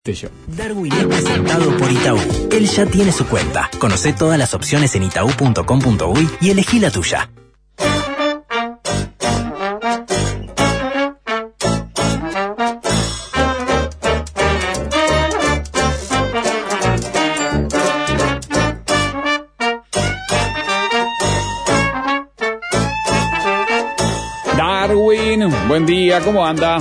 Darwin es presentado por Itaú. Él ya tiene su cuenta. Conoce todas las opciones en itaú.com.uy y elegí la tuya. Darwin, buen día, ¿cómo anda?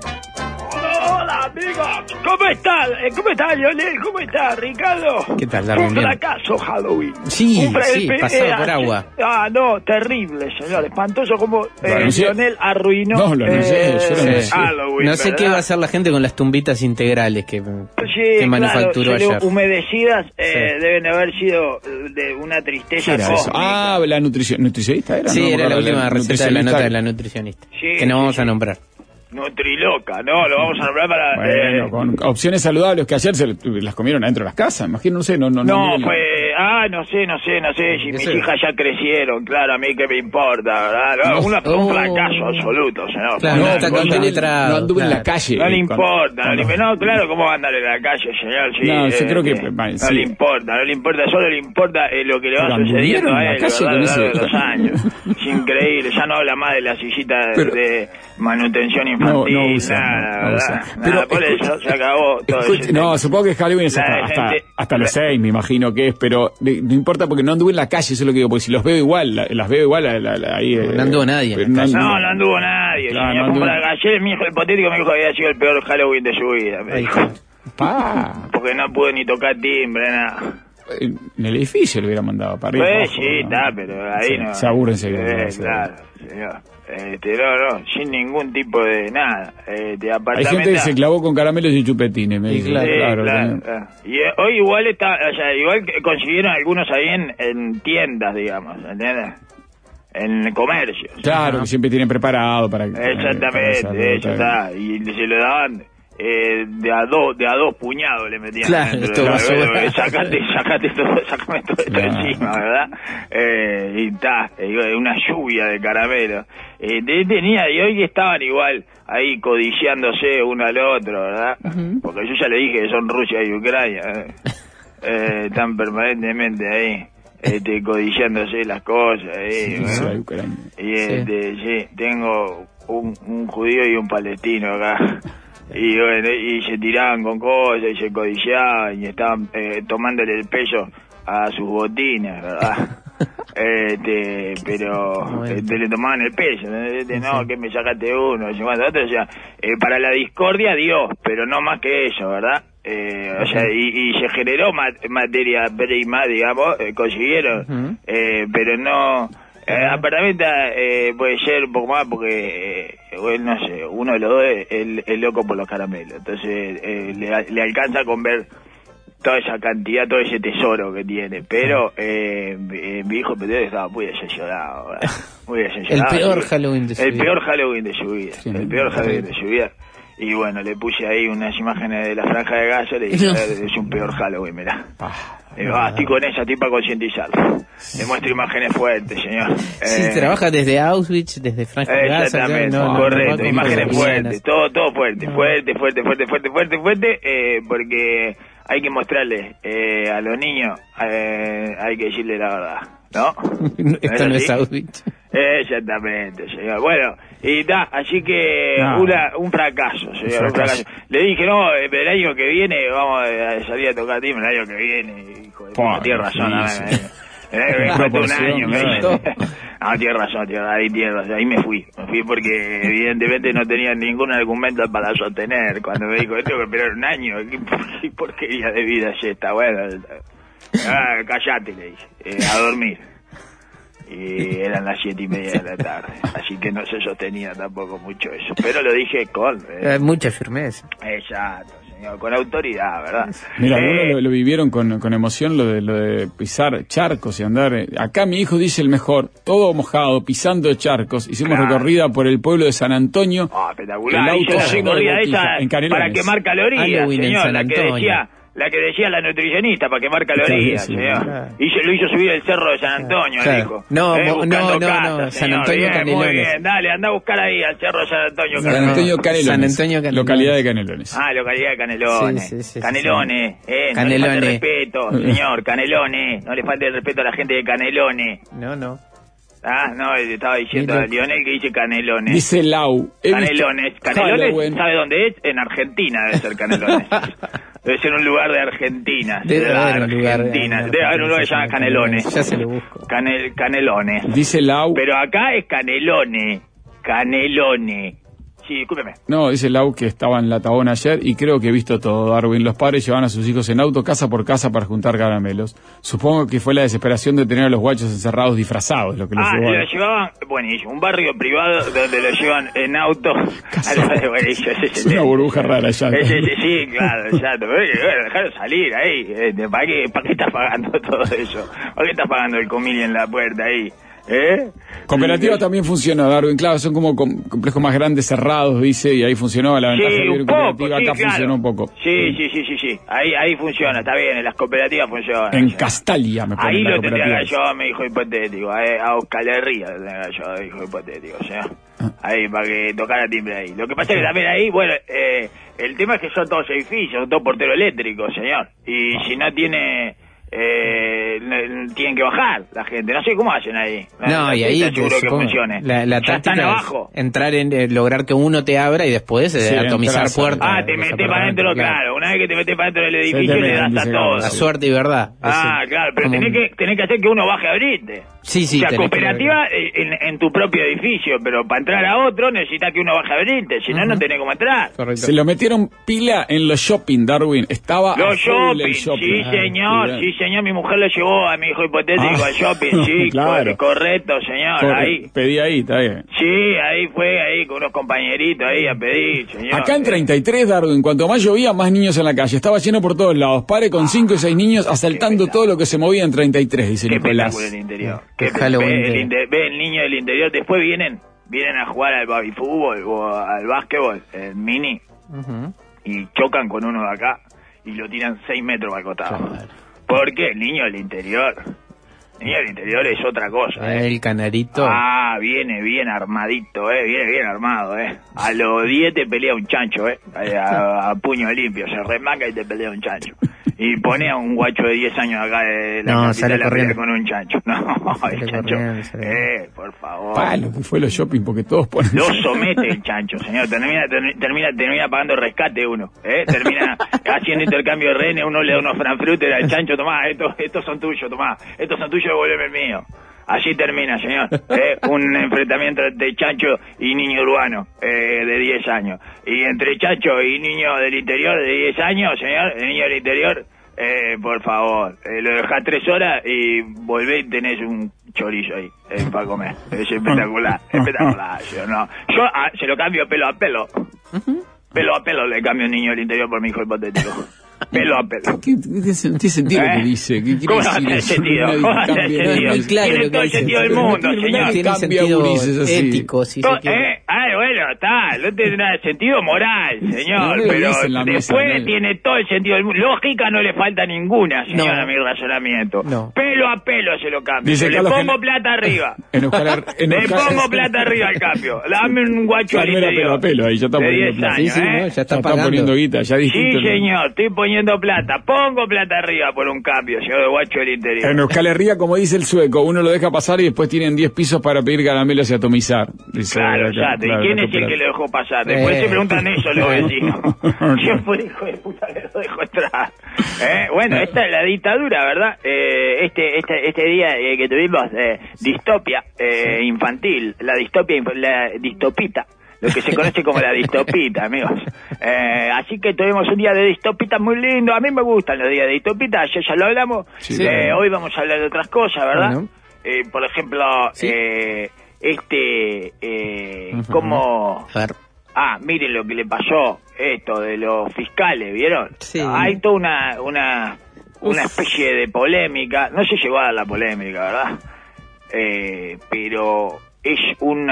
¿Cómo estás? ¿Cómo estás, Lionel? ¿Cómo estás, Ricardo? ¿Qué tal, Darwin? Un fracaso Halloween. Sí, pasado por agua. No, terrible, señor. Espantoso como anuncié. Lionel arruinó No, lo anuncié, yo lo anuncié. Halloween. No sé ¿verdad? qué va a hacer la gente con las tumbitas integrales que manufacturó claro, ayer. Humedecidas deben haber sido de una tristeza ¿Qué era eso? cósmica. La nutricionista era. Sí, no, era la recuerdo, última receta de la nota de la nutricionista. Sí, que no sí, vamos sí. a nombrar. Nutriloca, ¿no? Lo vamos a nombrar para... Bueno, con opciones saludables que ayer las comieron adentro de las casas, imagino, no sé, no sé. No sé, si mis hijas ya crecieron, claro, a mí qué me importa, ¿verdad? Un fracaso absoluto, señor. Claro, no está concentrado. No anduve en la calle. No le importa, no, claro, ¿cómo va a andar en la calle, señor? Sí, No, yo creo que... no le importa, solo le importa lo que le va sucediendo a él, ¿verdad? A lo largo de los años. Es increíble, ya no habla más de la sillita de manutención infantil, no usa, nada, Pero, por eso se acabó todo eso. No, supongo que Halloween es hasta los 6, me imagino que es, pero no importa porque no anduve en la calle, eso es lo que digo, porque si los veo igual, las veo igual ahí. No anduvo nadie en la calle. No anduvo nadie. Claro, Señor, no anduvo. Ayer mi hijo hipotético me dijo que había sido el peor Halloween de su vida. Me dijo. Porque no pude ni tocar timbre, nada. En el edificio le hubiera mandado para arriba. Pues abajo, sí, ¿no? está, pero ahí Sí, no. se aburre enseguida. Claro, señor. No, sin ningún tipo de nada. De Hay apartamento. gente que se clavó con caramelos y chupetines, me dice. Claro. Y hoy igual igual que consiguieron algunos ahí en tiendas, digamos, ¿entiendes? En comercios. Claro, que siempre tienen preparado para... Exactamente, eso está. Y se lo daban de a dos puñados le metían. Claro, dentro. esto va a sobrar. Sácame todo esto encima, ¿verdad? Y está, una lluvia de caramelos. Y hoy estaban igual ahí codiciándose uno al otro, ¿verdad? Porque yo ya le dije que son Rusia y Ucrania. Están permanentemente ahí. Codiciándose las cosas. Sí, tengo un judío y un palestino acá. Y bueno, y se tiraban con cosas y se codiciaban y estaban tomándole el peso a sus botines, ¿verdad? Pero le tomaban el peso, no, que me sacaste uno, otro, o sea, para la discordia Dios, pero no más que eso, ¿verdad? O sea, y se generó materia prima, digamos, consiguieron, pero no... apartamento puede ser un poco más porque, no sé, uno de los dos es loco por los caramelos. Entonces le alcanza con ver toda esa cantidad, todo ese tesoro que tiene. Pero mi hijo pequeño estaba muy decepcionado. Muy decepcionado. El peor Halloween de su vida. El peor Halloween de su vida. Sí, el peor Halloween de su vida. Y bueno, le puse ahí unas imágenes de la Franja de Gaza, le dije, es un peor Halloween, mirá. Estoy con esa tipa concientizarlo. Le muestro imágenes fuertes, señor. Sí, trabaja desde Auschwitz, desde Franja de Gaza. Exactamente, correcto, imágenes fuertes, todo fuerte, porque hay que mostrarle a los niños, hay que decirle la verdad, ¿no? Esto no es Auschwitz. Exactamente, señor. Bueno, y así que un fracaso, señor, un fracaso. Le dije, no, pero el año que viene vamos a salir a tocar timbre, el año que viene, hijo de puta, tiene razón, me faltó un año, me dice. Tiene razón, ahí me fui porque evidentemente no tenía ningún argumento para sostener. Cuando me dijo, tengo que esperar un año, ¿qué porquería de vida es esta? Bueno, callate, le dije, a dormir. Y eran las 7:30 de la tarde, así que no se sostenía tampoco mucho eso, pero lo dije con mucha firmeza. Exacto, señor, con autoridad, ¿verdad? Mira, algunos lo vivieron con emoción, lo de pisar charcos y andar. Acá mi hijo dice el mejor, todo mojado, pisando charcos. Hicimos recorrida por el pueblo de San Antonio. Espectacular. Hizo la recorrida esa para quemar calorías, señor, La que decía la nutricionista para quemar calorías, señor. Claro. Y lo hizo subir el cerro de San Antonio, dijo. No, San Antonio bien, Canelones. Muy bien, dale, anda a buscar ahí al cerro de San Antonio. San Antonio Canelones. San Antonio Canelones. Localidad de Canelones. Ah, localidad de Canelones. Sí. Canelones, no le falte respeto, señor, Canelones. No le falte el respeto a la gente de Canelones. No. Ah, no, estaba diciendo a Lionel que dice Canelones. Dice Lau. Canelones, ¿sabe dónde es? En Argentina debe ser Canelones. Debe ser un lugar de Argentina. Debe haber un lugar de Debe un lugar que se llama Canelones. Ya se lo busco. Canelones. Dice Lau. Pero acá es Canelones. Sí, discúlpeme. No, dice Lau que estaba en La Tabona ayer y creo que he visto todo, Darwin. Los padres llevaban a sus hijos en auto casa por casa para juntar caramelos. Supongo que fue la desesperación de tener a los guachos encerrados disfrazados lo que los llevó. Lo llevaban, buenísimo, un barrio privado donde lo llevan en auto. Es una burbuja rara ya. Sí, claro, exacto. Pero dejarlo salir ahí. ¿Para qué estás pagando todo eso? ¿Para qué estás pagando el comili en la puerta ahí? Cooperativa también funciona, Darwin, claro, son como complejos más grandes, cerrados, dice, y ahí funcionó la ventaja de vivir en cooperativa, acá funcionó un poco. Sí, ahí funciona, está bien, en las cooperativas funcionan. En Castalia, me parece. Ahí lo tendría yo, mi hijo hipotético, a Oscar Herría lo tendría yo, hijo hipotético, o sea, ahí para que tocara timbre ahí. Lo que pasa es que también ahí, bueno, el tema es que son todos edificios, son todos porteros eléctricos, señor, y si no tiene... tienen que bajar la gente, no sé cómo hacen ahí. Y ahí seguro que funcione. La táctica están abajo. Es entrar en lograr que uno te abra y después atomizar puertas. Te metes para adentro, claro. Una vez que te metes para adentro del edificio le das a todo. A suerte y verdad. Claro, pero tenés que hacer que uno baje a abrirte. Sí. O sea, cooperativa en tu propio edificio, pero para entrar a otro necesitas que uno baje a abrirte, si no, no tenés cómo entrar. Correcto. Se lo metieron pila en los shopping, Darwin. Estaba los shopping, sí señor, mi mujer lo llevó a mi hijo hipotético al shopping, sí, claro. Correcto, señor, ahí. Pedí ahí, está bien. Sí, ahí fue, ahí con unos compañeritos ahí a pedir, señor. Acá en 33, Darwin, cuanto más llovía, más niños en la calle. Estaba lleno por todos lados. Pare con 5 y 6 niños asaltando todo lo que se movía en 33, dice Nicolás. Qué interior. Ve el niño del interior, después vienen a jugar al baby fútbol o al básquetbol, el mini, y chocan con uno de acá y lo tiran 6 metros al costado. Claro. Porque el niño del interior es otra cosa. El canarito. Viene bien armadito, viene bien armado, A los 10 te pelea un chancho, a puño limpio, se remanga y te pelea un chancho. Y pone a un guacho de 10 años acá de la capital a pelear con un chancho. El chancho, por favor. Lo que fue los shopping, porque todos ponen... Lo somete el chancho, señor. Termina pagando rescate uno. Termina haciendo intercambio de rehenes, uno le da unos frankfurter al chancho, tomá, estos son tuyos, tomá, estos son tuyos, devuélveme el mío. Así termina, señor. Un enfrentamiento entre chancho y niño urbano de 10 años. Y entre chancho y niño del interior de 10 años, señor, el niño del interior, por favor, lo dejás 3 horas y volvés y tenés un chorizo ahí para comer. Es espectacular, señor. No. Yo se lo cambio pelo a pelo. Pelo a pelo le cambio un niño del interior por mi hijo hipotético. Pelo a pelo. ¿Qué tiene sentido lo que dice? ¿Qué ¿Cómo no tiene sentido? ¿Cómo no tiene sentido? Tiene todo el sentido del mundo, señor. Tiene sentido ético, si se quiere. Bueno, está. No tiene nada de sentido moral, señor. Pero después tiene todo el sentido del mundo. Lógica no le falta ninguna, señor, a mi razonamiento. Pelo a pelo se lo cambio. Le pongo plata arriba. Le pongo plata arriba al cambio. Dame un guacho al interior. Pelo a pelo, ahí ya está poniendo plata. Ya está poniendo guita, ya dijiste. Sí, señor, estoy poniendo plata. Pongo plata arriba por un cambio, señor de guacho del interior. En Euskal Herria, como dice el sueco, uno lo deja pasar y después tienen 10 pisos para pedir caramelos y atomizar. Dice, claro. ¿Y quién es el que lo dejó pasar? Después se preguntan eso los vecinos. ¿Quién fue el hijo de puta que lo dejó entrar? Bueno, esta es la dictadura, ¿verdad? Este día que tuvimos distopia infantil, la distopita, lo que se conoce como la distopita, amigos. Así que tuvimos un día de distopita muy lindo. A mí me gustan los días de distopita, ya lo hablamos. Sí. Hoy vamos a hablar de otras cosas, ¿verdad? Bueno. Por ejemplo, ¿sí? Como... miren lo que le pasó, esto de los fiscales, ¿vieron? Sí. Hay toda una especie de polémica, no se llegó a dar la polémica, ¿verdad? Pero es un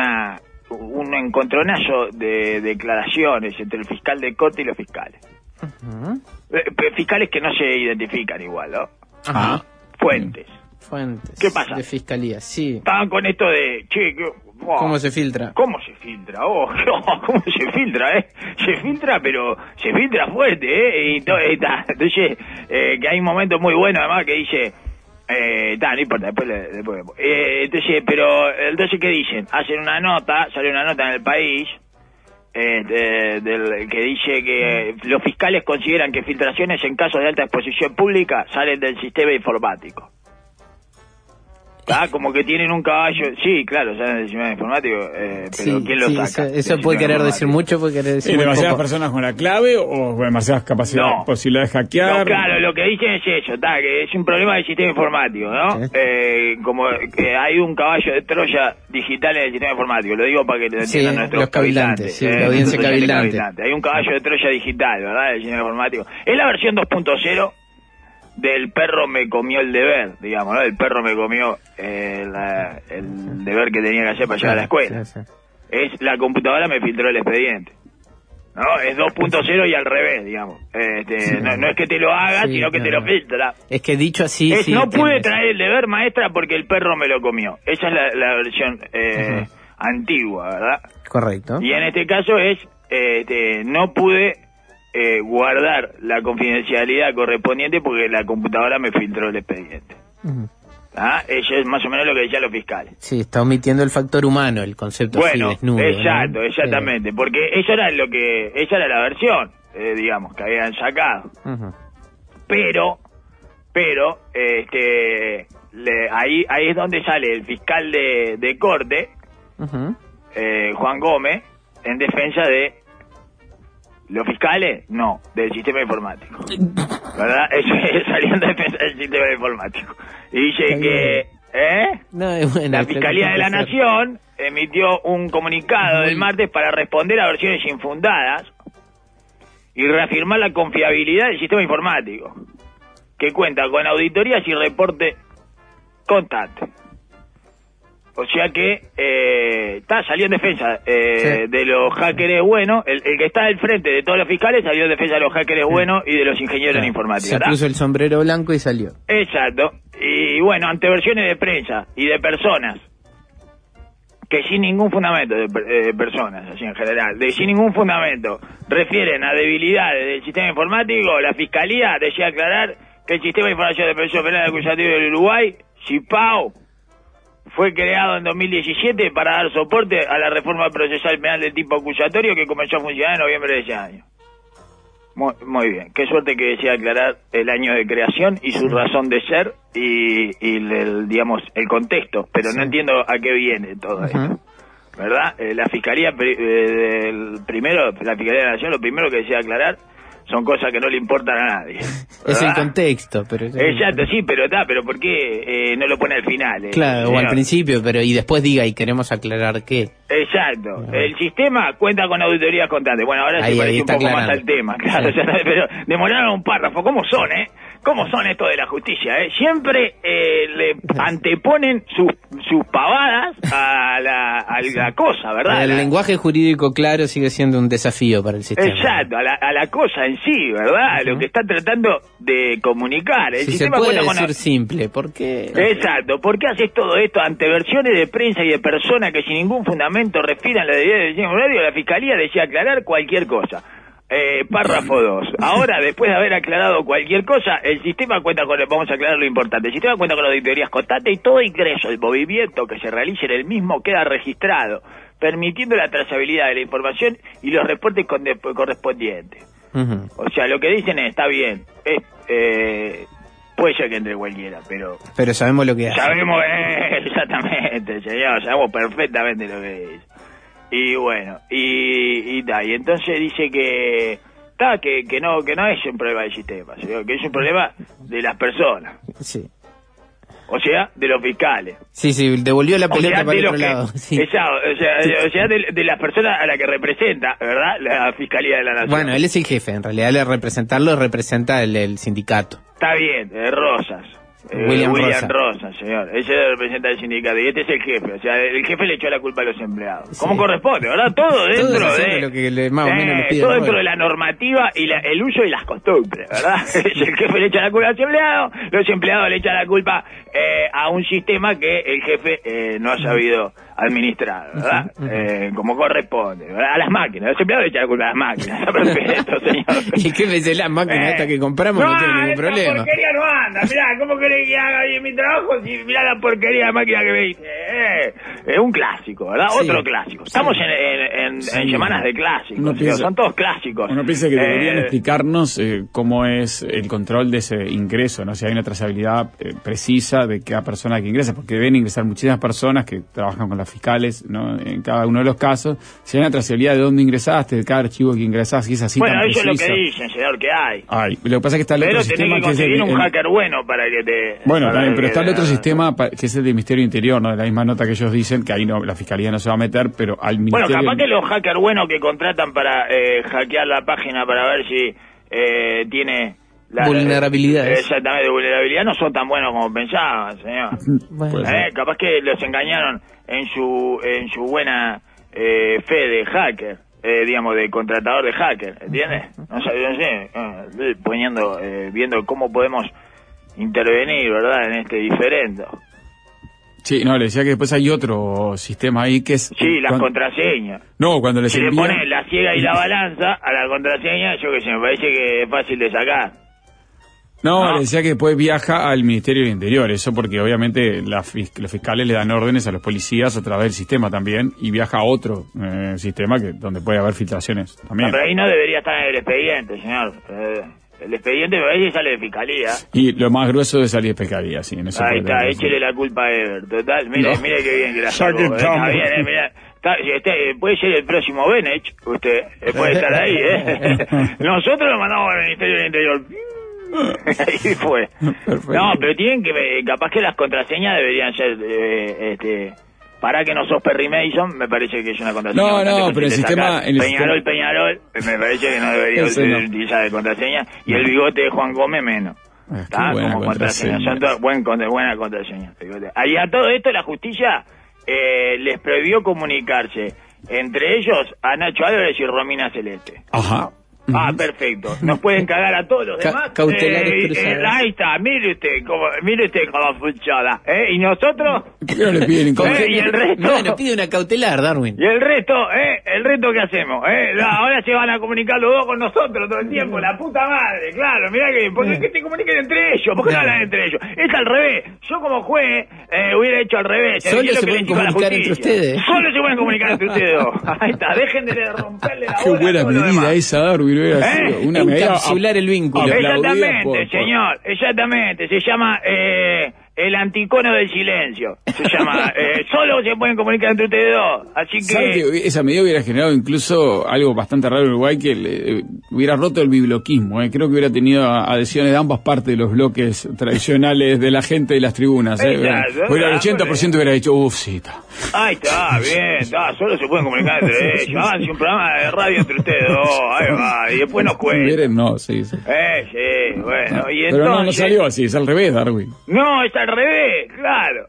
encontronazo de declaraciones entre el fiscal de corte y los fiscales. Fiscales que no se identifican igual, ¿no? Ajá. Fuentes. ¿Qué pasa? De fiscalía, sí. Estaban con esto de, ¿cómo se filtra? ¿Cómo se filtra? ¿Cómo se filtra, Se filtra, pero se filtra fuerte, Y entonces, que hay un momento muy bueno, además, que dice, no importa, después entonces, pero, entonces, ¿qué dicen? Hacen una nota, sale una nota en El País, que dice que los fiscales consideran que filtraciones en casos de alta exposición pública salen del sistema informático. Como que tienen un caballo. Sí, claro, salen del sistema informático, pero sí, ¿quién lo saca? Eso puede querer decir mucho, puede querer decir demasiadas poco. personas con la clave o demasiadas posibilidades de hackear. No, claro, lo que dicen es eso, que es un problema del sistema informático, ¿no? Sí. Como que hay un caballo de Troya digital en el sistema informático, lo digo para que lo entiendan nuestros cavilantes. La audiencia cavilante. Hay un caballo de Troya digital, ¿verdad? Del sistema informático. Es la versión 2.0 del perro me comió el deber, digamos, ¿no? El perro me comió el deber que tenía que hacer para llegar a la escuela. Sí. Es la computadora me filtró el expediente, ¿no? Es 2.0 y al revés, digamos. No es que te lo haga, sino que te lo filtra. Es que dicho así... no pude traer el deber, maestra, porque el perro me lo comió. Esa es la versión antigua, ¿verdad? Correcto. Y en este caso es, no pude... guardar la confidencialidad correspondiente porque la computadora me filtró el expediente. Eso es más o menos lo que decían los fiscales. Sí, está omitiendo el factor humano, el concepto así desnudo. Exacto, ¿no? Exactamente, porque esa era la versión, digamos, que habían sacado. Pero, ahí es donde sale el fiscal de corte, Juan Gómez, en defensa de los fiscales, no, del sistema informático, ¿verdad? Eso es saliendo en defensa del sistema informático. Y dice que la Fiscalía de la Nación emitió un comunicado el martes para responder a versiones infundadas y reafirmar la confiabilidad del sistema informático, que cuenta con auditorías y reporte constante. O sea que salió en defensa de los hackers buenos. El que está al frente de todos los fiscales salió en defensa de los hackers buenos y de los ingenieros en informática. Se puso el sombrero blanco y salió. Exacto. Y bueno, ante versiones de prensa y de personas que sin ningún fundamento, de personas así en general, sin ningún fundamento, refieren a debilidades del sistema informático, la Fiscalía desea aclarar que el Sistema de Información de Prevención Penal Acusativo del Uruguay, SIPAO, fue creado en 2017 para dar soporte a la reforma procesal penal del tipo acusatorio que comenzó a funcionar en noviembre de ese año. Muy bien. Qué suerte que desea aclarar el año de creación y su razón de ser y el contexto, pero no entiendo a qué viene todo esto. ¿Verdad? La Fiscalía la Fiscalía de la Nación, lo primero que desea aclarar son cosas que no le importan a nadie, ¿verdad? Es el contexto, pero... Exacto, sí, pero ¿por qué no lo pone al final? Claro, o al principio, pero y después diga, y queremos aclarar qué. Exacto. El sistema cuenta con auditorías constantes. Bueno, ahora se parece un poco más al tema, claro, sí. Pero demoraron un párrafo. ¿Cómo son, ¿Cómo son esto de la justicia, Siempre le anteponen sus pavadas a la cosa, ¿verdad? El lenguaje jurídico claro sigue siendo un desafío para el sistema. Exacto, a la cosa en sí, ¿verdad? Lo que está tratando de comunicar. El sistema se puede decir simple, ¿por qué? Exacto, ¿por qué haces todo esto ante versiones de prensa y de personas que sin ningún fundamento refiran la debilidad del sistema informático? La Fiscalía desea aclarar cualquier cosa. Párrafo 2. Ahora, después de haber aclarado cualquier cosa, el sistema cuenta con, vamos a aclarar lo importante, el sistema cuenta con auditorías constantes y todo ingreso, el movimiento que se realice en el mismo queda registrado, permitiendo la trazabilidad de la información y los reportes correspondientes. O sea, lo que dicen está bien, puede ser que entre cualquiera, pero sabemos lo que hace. Sabemos, exactamente, señor, sabemos perfectamente lo que es. Y bueno, y entonces dice que no es un problema del sistema, sino que es un problema de las personas. Sí. O sea, de los fiscales. Sí, devolvió la pelota para el otro lado. Sí. Exacto, o sea de las personas a las que representa, ¿verdad? La Fiscalía de la Nación. Bueno, él es el jefe, en realidad representarlo representa el sindicato. Está bien, Rosas. William Rosa, señor. Ese representa el sindicato y este es el jefe. O sea, el jefe le echó la culpa a los empleados. Sí. Como corresponde, ¿verdad? Todo dentro de lo que más o menos le pide todo dentro de la normativa y el uso y las costumbres, ¿verdad? El jefe le echa la culpa a los empleados le echan la culpa a un sistema que el jefe no ha sabido administrar, ¿verdad? Como corresponde, ¿verdad? A las máquinas. Los empleados le echan la culpa a las máquinas. Está perfecto, señor. ¿Y qué me dice las máquinas estas que compramos? No tiene ningún problema. La porquería no anda. Mirá, ¿cómo querés que haga bien mi trabajo si mirá la porquería de máquina que me dice? Es un clásico, ¿verdad? Sí. Otro clásico. Estamos en semanas de clásicos. Son todos clásicos. Uno piensa que deberían explicarnos cómo es el control de ese ingreso, ¿no? Si hay una trazabilidad precisa de cada persona que ingresa, porque deben ingresar muchísimas personas que trabajan con las fiscales, ¿no? En cada uno de los casos. Si hay una trazabilidad de dónde ingresaste, de cada archivo que ingresaste, si es así. Bueno, eso es lo que dicen, señor, que hay. Lo que pasa es que está el otro sistema que es un hacker bueno para que te... Bueno, también, pero está el otro sistema que es el del Ministerio Interior, ¿no? De la misma nota que ellos dicen, que ahí no, la Fiscalía no se va a meter, pero al Ministerio... Bueno, capaz que los hackers buenos que contratan para hackear la página para ver si tiene... vulnerabilidades. Exactamente, vulnerabilidad no son tan buenos como pensaban, señor. Bueno. Capaz que los engañaron en su buena fe de hacker, digamos, de contratador de hacker, ¿entiendes? No sé, viendo cómo podemos intervenir, ¿verdad?, en este diferendo. Sí, no, le decía que después hay otro sistema ahí que es... Sí, las contraseñas. No, cuando les envían... le pones la ciega y la balanza a la contraseña, yo que sé, me parece que es fácil de sacar. No, le decía que después viaja al Ministerio del Interior, eso porque obviamente los fiscales le dan órdenes a los policías a través del sistema también, y viaja a otro sistema donde puede haber filtraciones también. No, pero ahí no debería estar en el expediente, señor. El expediente me parece que sale de fiscalía. Y lo más grueso de salir de fiscalía, sí. En eso ahí está, échele la culpa a Ever. Total, mire qué bien que la sacó. Está bien, mira. Puede ser el próximo Benech, usted puede estar ahí, Nosotros lo mandamos al Ministerio del Interior. Ahí fue. Perfecto. No, pero tienen que, capaz que las contraseñas deberían ser, para que no sos Perry Mason, me parece que es una contraseña. No, pero el sistema... Peñarol, me parece que no debería utilizar de contraseña, y el bigote de Juan Gómez menos. Como contraseña. Son todas buena contraseña. Y a todo esto la justicia les prohibió comunicarse entre ellos a Nacho Álvarez y Romina Celeste. Ajá. Perfecto. Nos pueden cagar a todos los demás. Cautelares ahí está, mire usted cómo funciona. Y nosotros... ¿Por qué no le piden y el resto... No, nos pide una cautelar, Darwin. Y el resto ¿qué hacemos? Ahora se van a comunicar los dos con nosotros todo el tiempo. La puta madre, claro, mirá que... ¿Por qué te comuniquen entre ellos? ¿Por qué no hablan entre ellos? Es al revés. Yo como juez hubiera hecho al revés. Solo se pueden comunicar entre ustedes. Solo se pueden comunicar entre ustedes dos. Ahí está, dejen de romperle la bola. Qué buena medida esa, Darwin. Una encapsular el vínculo. Exactamente, señor, exactamente. Se llama el anticono del silencio. Se llama, solo se pueden comunicar entre ustedes dos. Así que esa medida hubiera generado incluso algo bastante raro en Uruguay, que hubiera roto el bibloquismo. Creo que hubiera tenido adhesiones de ambas partes de los bloques tradicionales de la gente de las tribunas. Hubiera el 80% hubiera dicho, sí, está. Ahí está, bien, solo se pueden comunicar entre ellos. Háganse un programa de radio entre ustedes dos. Ahí va, y después nos cuentan. No, sí. Sí, bueno. Y pero entonces, no salió así, es al revés, Darwin. No, es al revés, claro.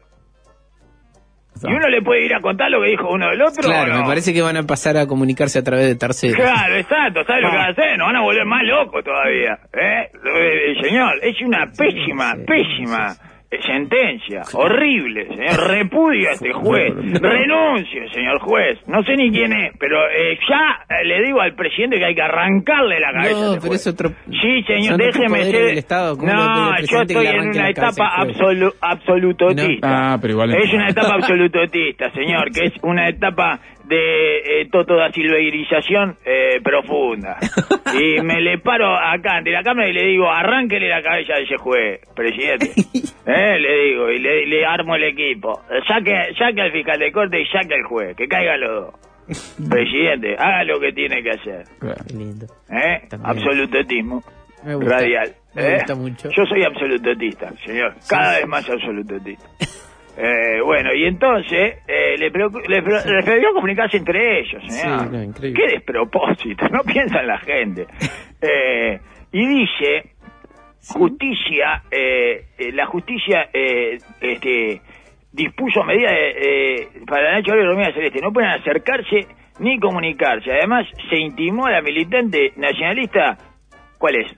¿Y uno le puede ir a contar lo que dijo uno del otro? Claro, me parece que van a pasar a comunicarse a través de terceros. Claro, exacto, ¿sabes lo que van a hacer? Nos van a volver más locos todavía. Señor, es una pésima sentencia, horrible, señor. Repudio a este juez. Renuncio, señor juez. No sé ni quién es, pero ya le digo al presidente que hay que arrancarle la cabeza. No, pero es otro... Sí, señor, déjeme ser... No, yo estoy en una etapa absolutotista. Pero igual es una etapa absolutotista, señor, que es una etapa de da silveirización profunda. Y me le paro acá ante la cámara y le digo, arránquele la cabeza a ese juez, presidente. Le digo, y le armo el equipo. Saque al fiscal de corte y saque al juez, que caigan los dos. Presidente, haga lo que tiene que hacer. Qué lindo. Absolutismo radial. Me gusta mucho. Yo soy absolutotista, señor. Cada vez más absolutotista. Bueno, y entonces le prefirió comunicarse entre ellos, señor. Sí, increíble. Qué despropósito, no piensa en la gente. Y dice justicia, la justicia dispuso medidas para Nacho Álvarez y Romina Celeste. No pueden acercarse ni comunicarse. Además, se intimó a la militante nacionalista. ¿Cuál es?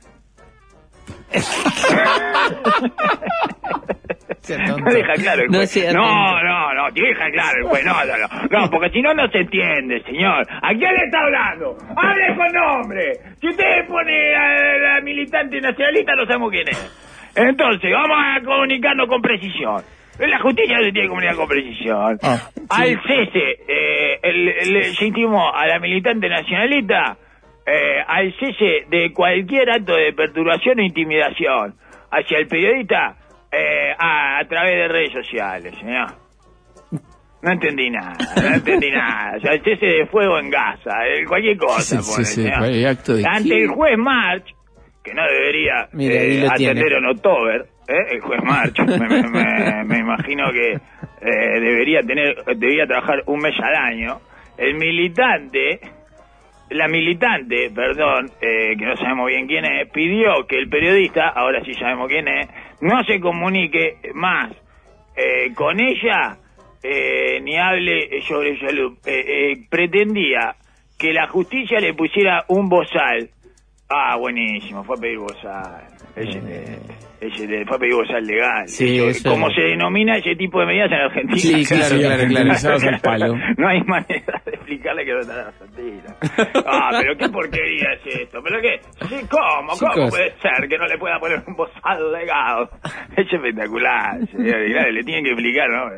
No deja claro el juez. No, te deja claro el juez. No, porque si no, no se entiende, señor. ¿A quién le está hablando? ¡Hable con nombre! Si usted pone a la militante nacionalista, no sabemos quién es. Entonces, vamos a comunicarnos con precisión. La justicia no se tiene que comunicar con precisión. Al cese, se intimó a la militante nacionalista al cese de cualquier acto de perturbación o intimidación hacia el periodista a través de redes sociales, señor. No entendí nada. O sea, el cese de fuego en Gaza, cualquier cosa. Ante el juez March, que no debería atender en October, el juez March, me imagino que debía trabajar un mes al año. La militante, que no sabemos bien quién es, pidió que el periodista, ahora sí sabemos quién es, no se comunique más con ella ni hable sobre salud. Pretendía que la justicia le pusiera un bozal. Buenísimo, fue a pedir bozal. Fue a pedir bozal legal. Sí, como se denomina ese tipo de medidas en Argentina. Sí, claro. El palo. No hay manera de explicarle que no está en Argentina. Pero qué porquería es esto. ¿Pero qué? Sí, ¿Cómo puede ser que no le pueda poner un bozal legal? Es espectacular, señor. Le tienen que explicar, ¿no?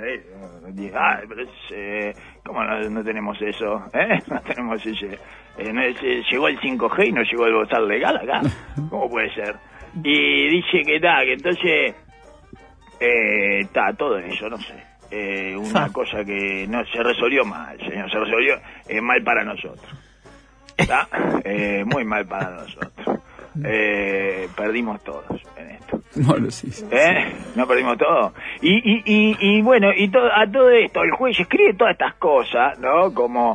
Pero ¿cómo no tenemos eso? No tenemos ese... llegó el 5G y no llegó el bozal legal acá. ¿Cómo puede ser? Y dice que entonces todo eso, no sé, una cosa que no se resolvió mal, señor, se resolvió mal para nosotros, ¿está? Muy mal para nosotros. Perdimos todos en esto. ¿No perdimos todo? Y bueno, a todo esto el juez escribe todas estas cosas, ¿no? Como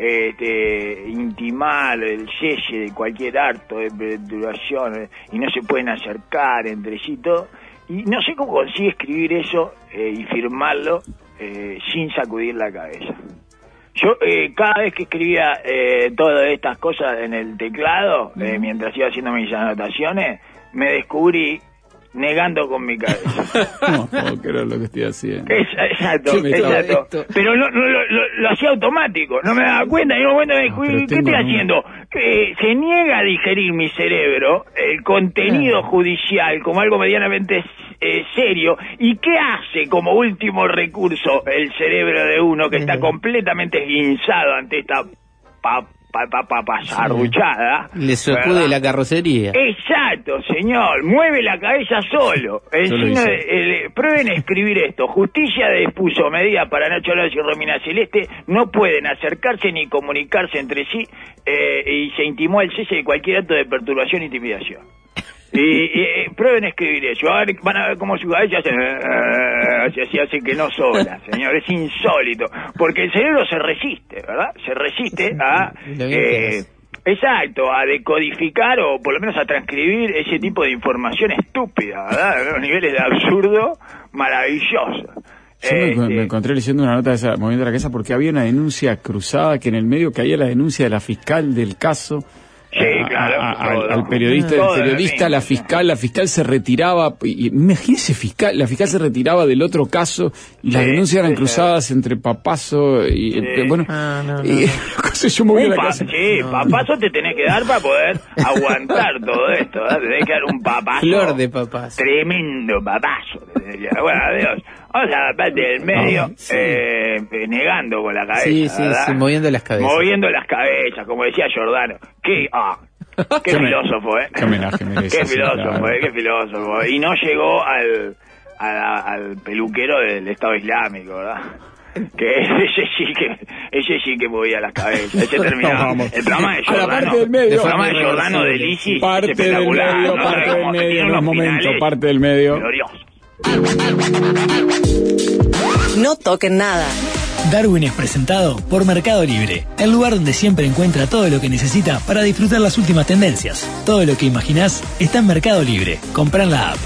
intimar el cese de cualquier acto de perturbación y no se pueden acercar entre sí todo, y no sé cómo consigue escribir eso y firmarlo sin sacudir la cabeza. Yo cada vez que escribía todas estas cosas en el teclado, mientras iba haciendo mis anotaciones, me descubrí negando con mi cabeza. No puedo creer lo que estoy haciendo. Exacto. Pero lo hacía automático, no me daba cuenta, y en un momento me descubrí, ¿qué estoy haciendo? Se niega a digerir mi cerebro el contenido judicial como algo medianamente serio. ¿Y qué hace como último recurso el cerebro de uno que está completamente esguinzado ante esta pasarruchada? Le sacude la carrocería. Exacto, señor, mueve la cabeza solo. Prueben a escribir esto. Justicia dispuso medidas para Nacho Álvarez y Romina Celeste. No pueden acercarse ni comunicarse entre sí y se intimó el cese de cualquier acto de perturbación e intimidación. Y prueben a escribir eso. Van a ver cómo su cabeza hace que no sola, señor. Es insólito. Porque el cerebro se resiste, ¿verdad? Se resiste a... a decodificar o por lo menos a transcribir ese tipo de información estúpida, ¿verdad? A los niveles de absurdo maravilloso. Yo me encontré leyendo una nota de esa, moviendo la cabeza, porque había una denuncia cruzada que en el medio caía la denuncia de la fiscal del caso. Sí, claro. Al periodista, la fiscal se retiraba, y imagínese, la fiscal se retiraba del otro caso, y las denuncias eran cruzadas entre Papazo y yo moví la casa. Papazo te tenés que dar para poder aguantar todo esto, ¿verdad? Tenés que dar un papazo. Flor de papazo. Tremendo papazo. Bueno, adiós. Vamos a la parte del medio, negando con la cabeza. Sí, moviendo las cabezas. Moviendo las cabezas, como decía Giordano. Qué filósofo, Qué homenaje merece. Qué filósofo. Y no llegó al peluquero del Estado Islámico, ¿verdad? Que ese sí que movía las cabezas. Ese terminaba. El programa de Giordano. El programa de Giordano de Lisi. Parte del medio, en los momentos, parte del medio. Glorioso. No toquen nada. Darwin es presentado por Mercado Libre, el lugar donde siempre encuentra todo lo que necesita para disfrutar las últimas tendencias. Todo lo que imaginás está en Mercado Libre. Comprá en la app.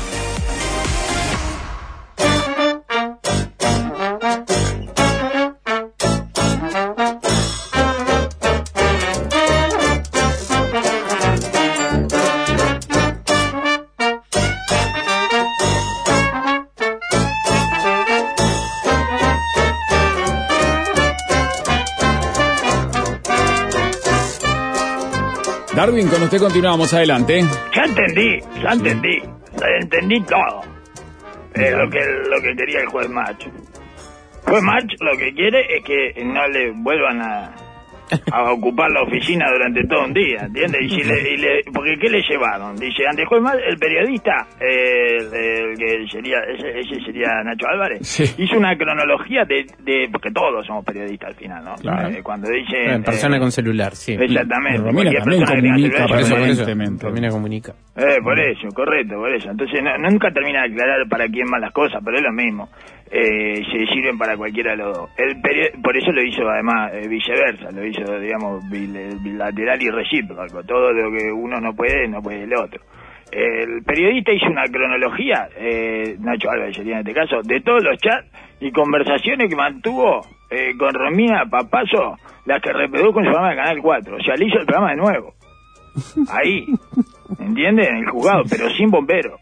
Darwin, con usted continuamos, adelante. Ya entendí todo. Lo que quería el juez March. Juez March lo que quiere es que no le vuelvan a ocupar la oficina durante todo un día, ¿entiendes? Porque ¿qué le llevaron? Dice, ante el juez March, el periodista, el que sería, ese sería Nacho Álvarez, sí, hizo una cronología de porque todos somos periodistas al final, ¿no? Claro. Cuando dice... persona con celular, sí. Exactamente. Romina también comunica permanentemente. Romina comunica. Por eso, correcto, por eso. Entonces nunca termina de aclarar para quién van las cosas, pero es lo mismo. Se sirven para cualquiera de los dos. Por eso lo hizo además viceversa, lo hizo, digamos, bilateral y recíproco. Todo lo que uno no puede el otro. El periodista hizo una cronología, Nacho Álvarez sería en este caso, de todos los chats y conversaciones que mantuvo con Romina Papazo, las que reprodujo en su programa de Canal 4. O sea, le hizo el programa de nuevo. Ahí, ¿entiendes? En el juzgado, pero sin bombero.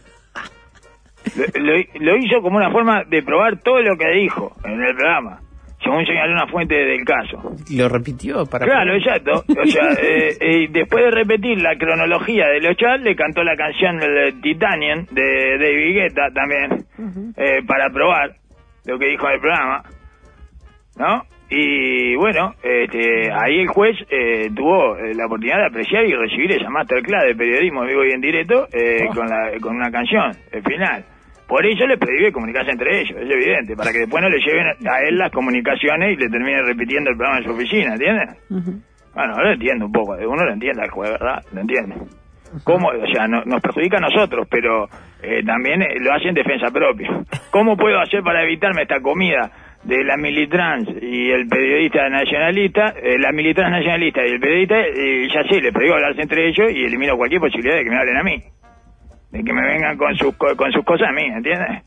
Lo hizo como una forma de probar todo lo que dijo en el programa, según señaló una fuente del caso. ¿Lo repitió? Claro, exacto. O sea, después de repetir la cronología de los chats, le cantó la canción del Titanium de David Guetta también, para probar lo que dijo en el programa, ¿no? Y bueno, ahí el juez tuvo la oportunidad de apreciar y recibir esa masterclass de periodismo vivo y en directo con una canción, el final. Por eso le prohíbe comunicarse entre ellos, es evidente, para que después no le lleven a él las comunicaciones y le termine repitiendo el programa en su oficina, ¿entiendes? Bueno, ahora lo entiendo un poco, uno lo entiende al juez, ¿verdad? Lo entiende. ¿Cómo? O sea, nos perjudica a nosotros, pero también lo hace en defensa propia. ¿Cómo puedo hacer para evitarme esta comida de la militrans y el periodista nacionalista, la militrans nacionalista y el periodista, ya sé, les prohíbo hablarse entre ellos y elimino cualquier posibilidad de que me hablen a mí, de que me vengan con sus cosas a mí, ¿entiendes?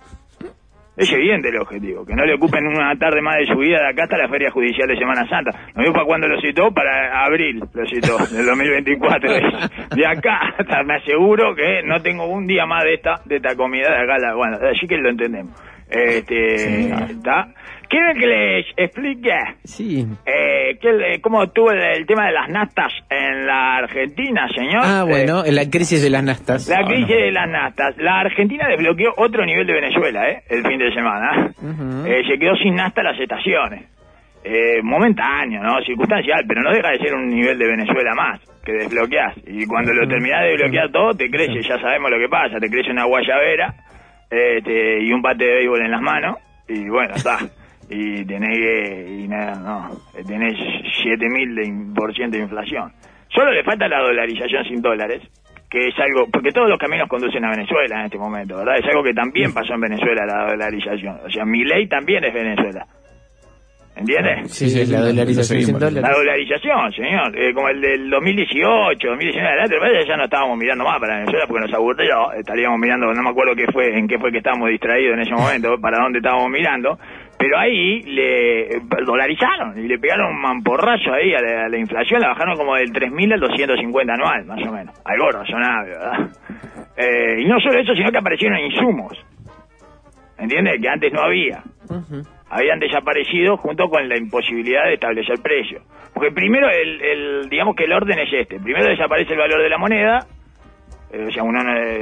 Es evidente el objetivo, que no le ocupen una tarde más de su vida de acá hasta la Feria Judicial de Semana Santa. No digo para cuándo lo citó, para abril lo citó, del 2024. De acá hasta me aseguro que no tengo un día más de esta comida de acá. Bueno, así que lo entendemos. ¿Está? ¿Quieren que les explique? Sí. ¿Cómo estuvo el tema de las naftas en la Argentina, señor? Bueno, la crisis de las naftas. La crisis de las naftas. La Argentina desbloqueó otro nivel de Venezuela, el fin de semana. Se quedó sin nafta las estaciones. Momentáneo, ¿no? Circunstancial, pero no deja de ser un nivel de Venezuela más que desbloqueás. Y cuando lo terminás de desbloquear todo, te crece, ya sabemos lo que pasa, te crece una guayabera y un bate de béisbol en las manos, y bueno, está. Y tenés tenés 7.000% de inflación. Solo le falta la dolarización sin dólares, que es algo, porque todos los caminos conducen a Venezuela en este momento, ¿verdad? Es algo que también pasó en Venezuela, la dolarización. O sea, Milei también es Venezuela. ¿Entiendes? Sí, la dolarización sin dólares. La dolarización, señor. Como el del 2018, 2019 adelante, ya no estábamos mirando más para Venezuela porque nos aburrió. Estaríamos mirando, no me acuerdo en qué fue que estábamos distraídos en ese momento, para dónde estábamos mirando. Pero ahí le dolarizaron y le pegaron un mamporrazo ahí a la inflación, la bajaron como del 3.000 al 250 anual, más o menos. Algo razonable, ¿verdad? Y no solo eso, sino que aparecieron insumos. ¿Entiendes? Que antes no había. Habían desaparecido junto con la imposibilidad de establecer precio. Porque primero, digamos que el orden es este. Primero desaparece el valor de la moneda. O sea, uno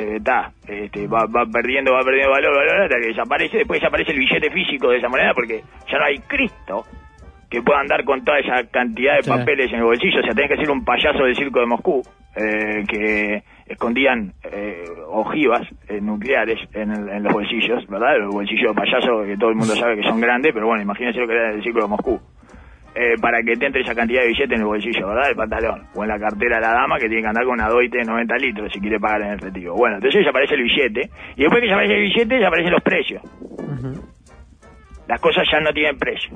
va perdiendo valor hasta que desaparece. Después desaparece el billete físico de esa moneda porque ya no hay Cristo que pueda andar con toda esa cantidad de papeles en el bolsillo. O sea, tenés que ser un payaso del circo de Moscú que escondían ojivas nucleares en los bolsillos, ¿verdad? Los bolsillos de payaso que todo el mundo sabe que son grandes, pero bueno, imagínense lo que era el circo de Moscú. Para que te entre esa cantidad de billetes en el bolsillo, ¿verdad? Del pantalón. O en la cartera de la dama que tiene que andar con una doite de 90 litros si quiere pagar en el retiro. Bueno, entonces ya aparece el billete. Y después que ya aparece el billete, ya aparecen los precios. las cosas ya no tienen precio.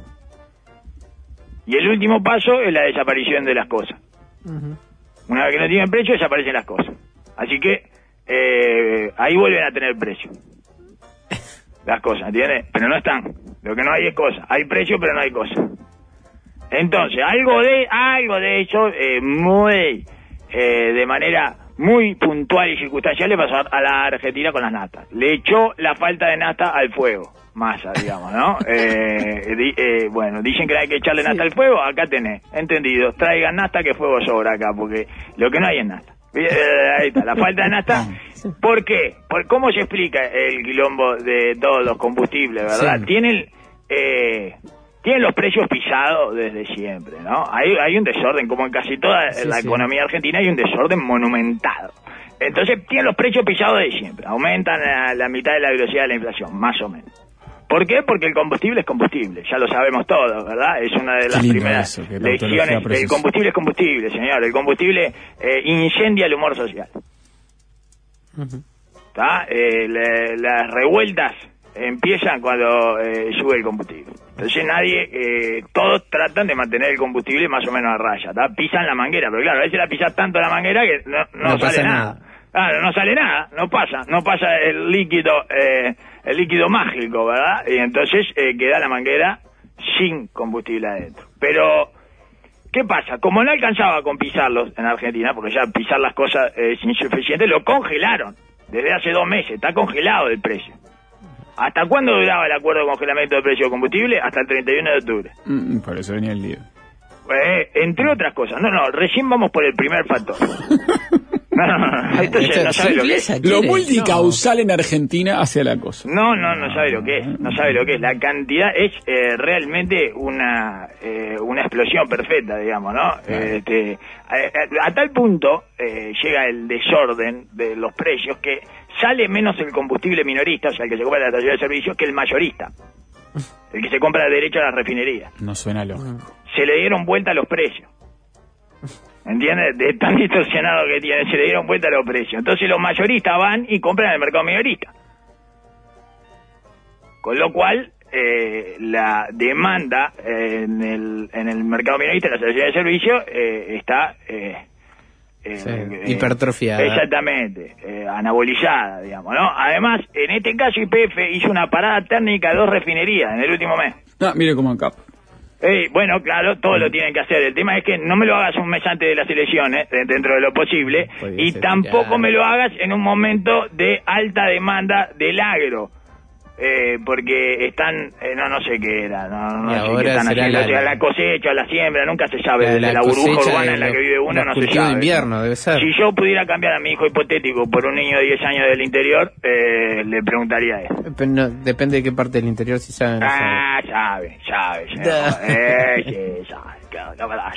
Y el último paso es la desaparición de las cosas. Una vez que no tienen precio, desaparecen las cosas. Así que ahí vuelven a tener precio. Las cosas, ¿entiendes? Pero no están. Lo que no hay es cosas. Hay precio, pero no hay cosas. Entonces, algo de eso, muy de manera muy puntual y circunstancial le pasó a la Argentina con las natas. Le echó la falta de nata al fuego. Masa, digamos, ¿no? Bueno, dicen que hay que echarle nata al fuego, acá tenés, entendido. Traigan nata que fuego sobra acá, porque lo que no hay es nata. Ahí está, la falta de nata. ¿Por qué? ¿Cómo se explica el quilombo de todos los combustibles, verdad? Sí. Tienen los precios pisados desde siempre, ¿no? Hay un desorden, como en casi toda la economía argentina, hay un desorden monumental. Entonces, tienen los precios pisados de siempre. Aumentan a la mitad de la velocidad de la inflación, más o menos. ¿Por qué? Porque el combustible es combustible, ya lo sabemos todos, ¿verdad? Es una de las primeras lecciones. El combustible es combustible, señor. El combustible incendia el humor social. ¿Está? Las revueltas empiezan cuando sube el combustible. Entonces todos tratan de mantener el combustible más o menos a raya, ¿está? Pisan la manguera, pero claro, a veces la pisas tanto la manguera que no sale nada. Claro, no sale nada, no pasa el líquido mágico, ¿verdad? Y entonces queda la manguera sin combustible adentro. Pero, ¿qué pasa? Como no alcanzaba con pisarlos en Argentina, porque ya pisar las cosas es insuficiente, lo congelaron desde hace 2 meses, está congelado el precio. ¿Hasta cuándo duraba el acuerdo de congelamiento del precio de combustible? Hasta el 31 de octubre. Por eso venía el lío. Entre otras cosas. No, recién vamos por el primer factor. No. Esto no sabe lo que es. Lo multicausal en Argentina hacia la cosa. No sabe lo que es. No sabe lo que es. La cantidad es realmente una explosión perfecta, digamos, ¿no? A tal punto llega el desorden de los precios que sale menos el combustible minorista, o sea, el que se compra en la estación de servicio, que el mayorista. El que se compra derecho a la refinería. No suena lógico. Se le dieron vuelta a los precios. ¿Entiendes? De tan distorsionado que tiene, se le dieron vuelta a los precios. Entonces los mayoristas van y compran en el mercado minorista. Con lo cual, la demanda en el mercado minorista, en la estación de servicio, está... hipertrofiada. Exactamente, anabolizada, digamos, ¿no? Además, en este caso YPF hizo una parada técnica de 2 refinerías en el último mes. Mire cómo acá. Bueno, claro, todo lo tienen que hacer. El tema es que no me lo hagas un mes antes de las elecciones, dentro de lo posible, y tampoco me lo hagas en un momento de alta demanda del agro. Porque están, no sé qué era, no sé qué están haciendo, o sea, la cosecha, la siembra, nunca se sabe, desde la burbuja urbana en la que vive uno no se sabe. De invierno, debe ser. Si yo pudiera cambiar a mi hijo hipotético por un niño de 10 años del interior, le preguntaría eso. Pero no, depende de qué parte del interior, si saben. No sabe. Sí, sabe, claro, la verdad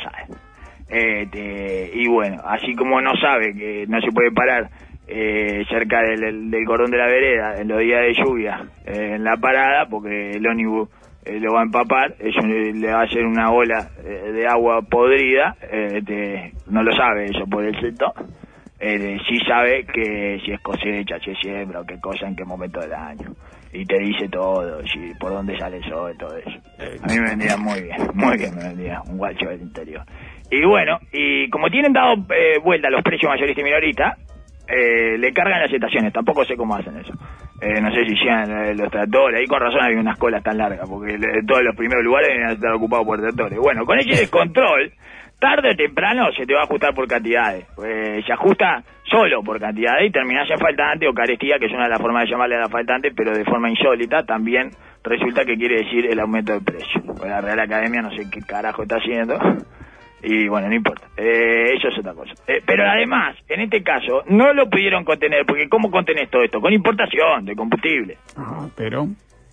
sabe. Y bueno, así como no sabe que no se puede parar cerca del cordón de la vereda en los días de lluvia en la parada porque el ómnibus lo va a empapar, eso le va a hacer una ola de agua podrida, no lo sabe eso por el sector. Sí sabe que si es cosecha, si es siembra o qué cosa, en qué momento del año, y te dice todo, si por dónde sale el sol, todo eso. A mí me vendría muy bien me vendría un guacho del interior. Y bueno, y como tienen dado vuelta los precios mayoristas y minoristas, le cargan las estaciones, tampoco sé cómo hacen eso. No sé si llegan los tractores, ahí con razón hay unas colas tan largas, porque todos los primeros lugares vienen a estar ocupados por tractores. Bueno, con ese descontrol, tarde o temprano se te va a ajustar por cantidades. Se ajusta solo por cantidades y terminás en faltante o carestía, que es una de las formas de llamarle a la faltante, pero de forma insólita también resulta que quiere decir el aumento del precio. Pues la Real Academia no sé qué carajo está haciendo. Y bueno, no importa, eso es otra cosa. Pero además, en este caso, no lo pudieron contener, porque ¿cómo contenés todo esto? Con importación de combustible. Pero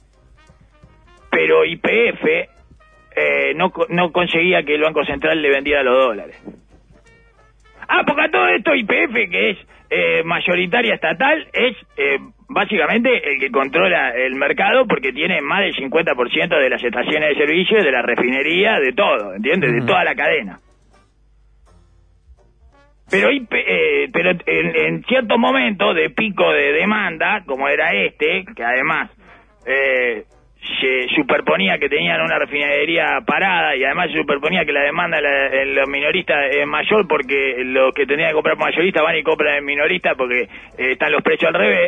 YPF no conseguía que el Banco Central le vendiera los dólares. Porque a todo esto YPF, que es mayoritaria estatal, es básicamente el que controla el mercado, porque tiene más del 50% de las estaciones de servicio, de la refinería, de todo, ¿entiendes? De toda la cadena. Pero en cierto momento de pico de demanda, como era que además se superponía que tenían una refinería parada y además se superponía que la demanda en los minoristas es mayor porque los que tenían que comprar por mayorista van y compran en minorista porque están los precios al revés.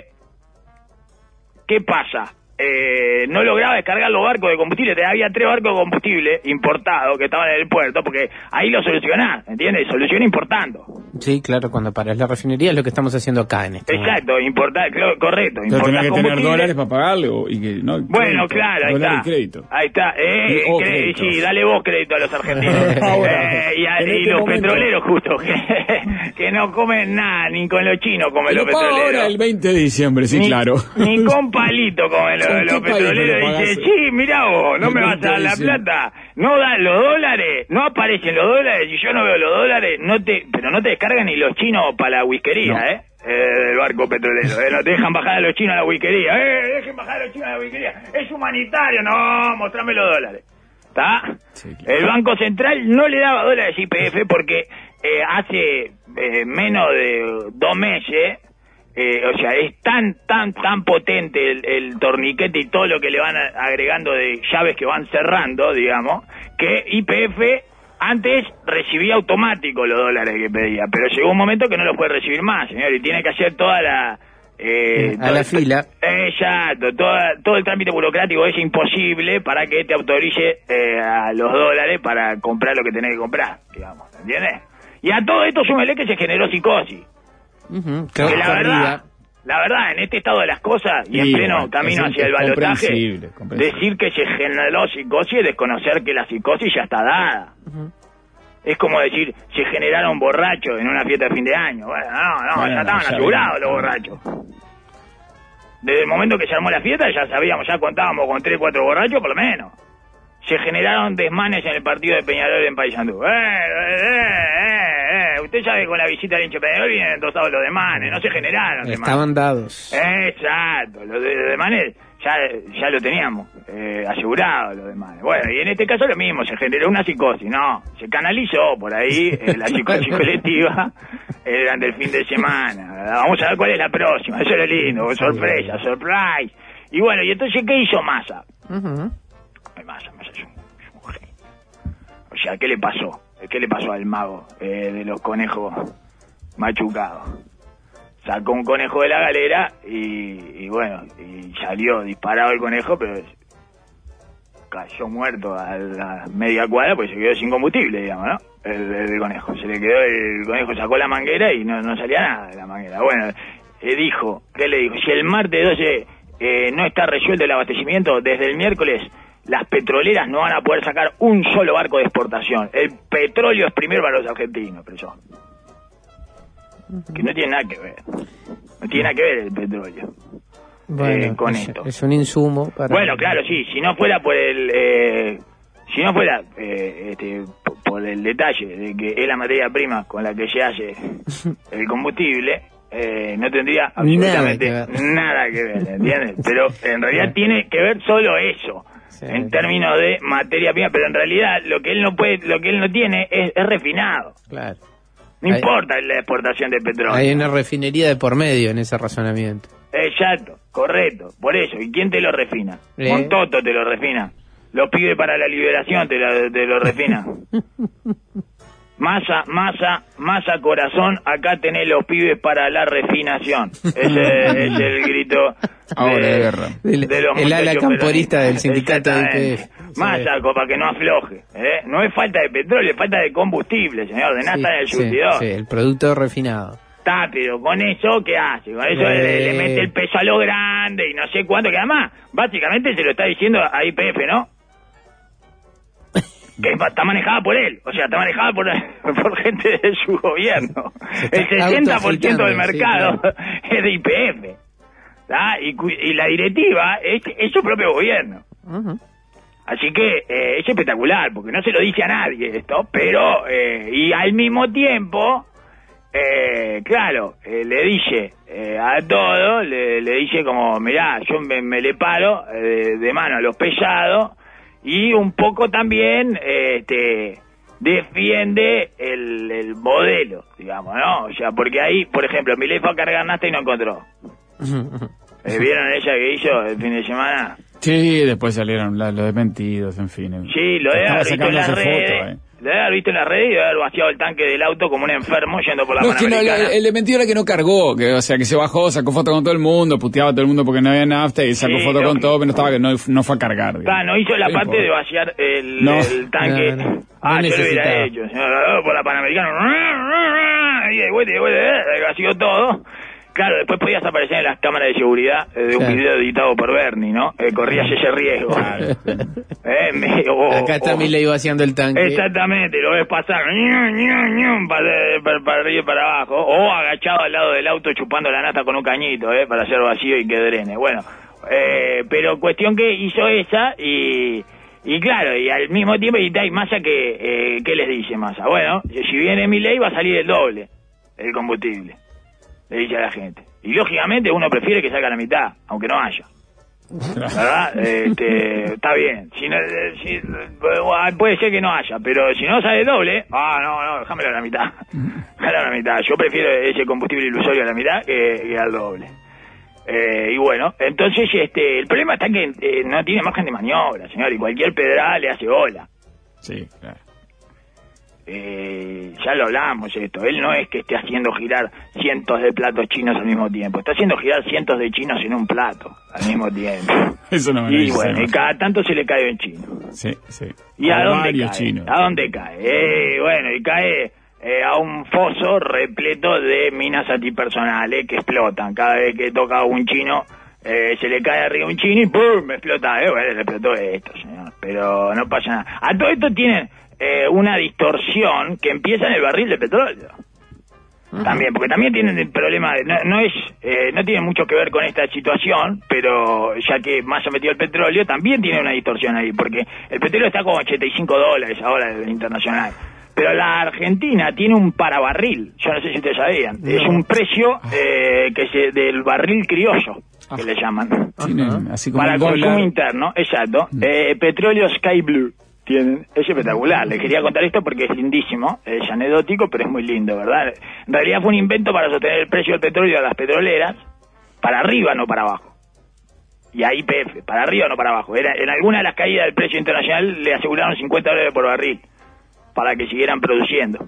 ¿Qué pasa? No lograba descargar los barcos de combustible. Había 3 barcos de combustible importados que estaban en el puerto, porque ahí lo solucionás, ¿entiendes? Soluciona importando. Sí, claro, cuando paras la refinería es lo que estamos haciendo acá en este Exacto, correcto. Pero tenés que tener dólares para pagarle y que no. Bueno, crédito, claro, ahí está. Crédito. Ahí está. Sí, dale vos crédito a los argentinos. Y los petroleros justo, que no comen nada, ni con los chinos comen los petroleros. Ahora el 20 de diciembre, sí, claro. Ni con palito comen los petroleros. Dice, sí, mirá vos, no me vas a dar la plata. No dan los dólares, no aparecen los dólares, y yo no veo los dólares, pero no te descargan ni los chinos para la whiskería, del barco petrolero, no te dejan bajar a los chinos a la whiskería, dejen bajar a los chinos a la whiskería, es humanitario, no, mostrame los dólares, ¿está? Sí, claro. El Banco Central no le daba dólares a YPF porque hace menos de 2 meses, o sea, es tan potente el torniquete y todo lo que le van agregando de llaves que van cerrando, digamos, que YPF antes recibía automático los dólares que pedía, pero llegó un momento que no los puede recibir más, señor, y tiene que hacer toda la... a la fila. Exacto, todo el trámite burocrático es imposible para que te autorice a los dólares para comprar lo que tenés que comprar, digamos, ¿entiendes? Y a todo esto súmele que se generó psicosis. Que la verdad, en este estado de las cosas y en pleno camino hacia el balotaje, decir que se generó psicosis es desconocer que la psicosis ya está dada. Es como decir, se generaron borrachos en una fiesta de fin de año. Bueno, ya estaban asegurados los borrachos. Desde el momento que se armó la fiesta ya sabíamos, ya contábamos con 3, 4 borrachos por lo menos. Se generaron desmanes en el partido de Peñarol en Paysandú. Usted sabe que con la visita del hincha Peñarol vienen endosados los desmanes, no se generaron. Estaban dados. Exacto, los desmanes ya lo teníamos asegurado, los desmanes. Bueno, y en este caso lo mismo, se generó una psicosis, no, se canalizó por ahí la psicosis colectiva durante el fin de semana. Vamos a ver cuál es la próxima, eso es lo lindo, sorpresa, surprise. Y bueno, y entonces, ¿qué hizo Massa? Massa es un genio. O sea, ¿qué le pasó? ¿Qué le pasó al mago de los conejos machucados? Sacó un conejo de la galera y bueno, y salió disparado el conejo, pero cayó muerto a la media cuadra, pues se quedó sin combustible, digamos, ¿no? El conejo. El conejo sacó la manguera y no salía nada de la manguera. Bueno, ¿qué le dijo? Si el martes 12 no está resuelto el abastecimiento, desde el miércoles las petroleras no van a poder sacar un solo barco de exportación. El petróleo es primero para los argentinos, pero eso. Que no tiene nada que ver. No tiene nada que ver el petróleo. Bueno, con esto. Es un insumo para... Bueno, claro, sí. Si no fuera por el... por el detalle de que es la materia prima con la que se hace el combustible... no tendría absolutamente nada que ver, ¿entiendes? Pero en realidad tiene que ver solo eso, en términos de materia prima, pero en realidad lo que él no tiene es refinado. Claro. No importa la exportación de petróleo. Hay una refinería de por medio en ese razonamiento. Exacto, correcto, por eso. ¿Y quién te lo refina? Montoto te lo refina. Los pibes para la liberación te lo refina. Massa corazón, acá tenés los pibes para la refinación. Ese es el grito de guerra. De los el ala camporista del sindicato de IPF. Massa, para que no afloje. No es falta de petróleo, es falta de combustible, señor, de nata en el surtidor. Sí, el producto refinado. Está, pero con eso, ¿qué hace? Con eso le mete el peso a lo grande y no sé cuánto, que además, básicamente se lo está diciendo a IPF, ¿no? Que está manejada por él, o sea, está manejada por gente de su gobierno. El 60% del mercado es de YPF, ¿tá? Y la directiva es su propio gobierno. Así que es espectacular, porque no se lo dice a nadie esto, pero y al mismo tiempo, claro, le dice a todo, le dice como, mirá, yo me le paro de mano a los pesados. Y un poco también defiende el modelo, digamos, ¿no? O sea, porque ahí, por ejemplo, Milei fue a cargar nafta y no encontró. ¿Vieron ella que hizo el fin de semana? Sí, después salieron los desmentidos, en fin. Sí, lo de haber visto en las redes. Lo de haber visto en las redes y de haber vaciado el tanque del auto como un enfermo yendo por la Panamericana. El desmentido era que no cargó, que se bajó, sacó foto con todo el mundo, puteaba a todo el mundo porque no había nafta y sacó foto con todo, pero no fue a cargar. No hizo la parte de vaciar el tanque. No yo lo hubiera hecho. Por la Panamericana. Y de vuelta, vació todo. Claro, después podías aparecer en las cámaras de seguridad de un video editado por Bernie, ¿no? Corrías ese riesgo. Acá está Milei vaciando el tanque. Exactamente, lo ves pasar para arriba y para abajo, o agachado al lado del auto chupando la nata con un cañito, para hacer vacío y que drene. Bueno, pero cuestión que hizo esa y claro, y al mismo tiempo y Massa ¿qué les dice Massa? Bueno, si viene Milei va a salir el doble el combustible. Le dice a la gente. Y lógicamente uno prefiere que salga a la mitad, aunque no haya. ¿Verdad? Está bien. Puede ser que no haya, pero si no sale doble, no, déjamelo a la mitad. Déjalo a la mitad. Yo prefiero ese combustible ilusorio a la mitad que al doble. Y bueno, entonces el problema está que no tiene margen de maniobra, señor, y cualquier pedrada le hace bola. Sí, claro. Ya lo hablamos esto, él no es que esté haciendo girar cientos de platos chinos al mismo tiempo, está haciendo girar cientos de chinos en un plato al mismo tiempo. Eso no me y bueno, y cada tanto se le cae un chino. Sí. ¿Y a dónde cae? Chinos. ¿A dónde cae? Bueno, y cae a un foso repleto de minas antipersonales que explotan. Cada vez que toca un chino, se le cae arriba un chino y ¡pum! Explota. Bueno, le explotó esto, señor. Pero no pasa nada. A todo esto tienen una distorsión que empieza en el barril de petróleo. También, porque también tienen el problema de, no tiene mucho que ver con esta situación, pero ya que más sometido el petróleo, también tiene una distorsión ahí, porque el petróleo está como $85 ahora del internacional. Pero la Argentina tiene un parabarril, yo no sé si ustedes sabían, es un precio del barril criollo, que le llaman. Así como para consumo interno, exacto. Petróleo Sky Blue. Tienen, es espectacular, les quería contar esto porque es lindísimo, es anecdótico, pero es muy lindo, ¿verdad? En realidad fue un invento para sostener el precio del petróleo a las petroleras, para arriba, no para abajo. Y a YPF, para arriba, no para abajo. En alguna de las caídas del precio internacional le aseguraron $50 por barril, para que siguieran produciendo.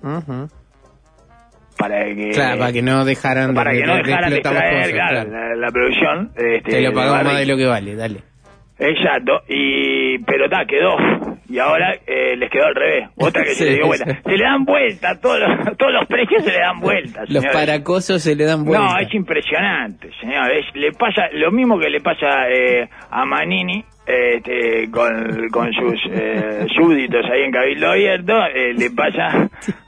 Para que no dejaran de extraer, claro. La producción. Te lo pagamos más de lo que vale, dale. Exacto, pero quedó. Y ahora les quedó al revés. Otra que se le dio vuelta. Se le dan vuelta, todos los precios se le dan vuelta. Los paracosos se le dan vuelta. No, es impresionante, señor. Le pasa lo mismo que le pasa a Manini, con sus súbditos ahí en Cabildo Abierto, le pasa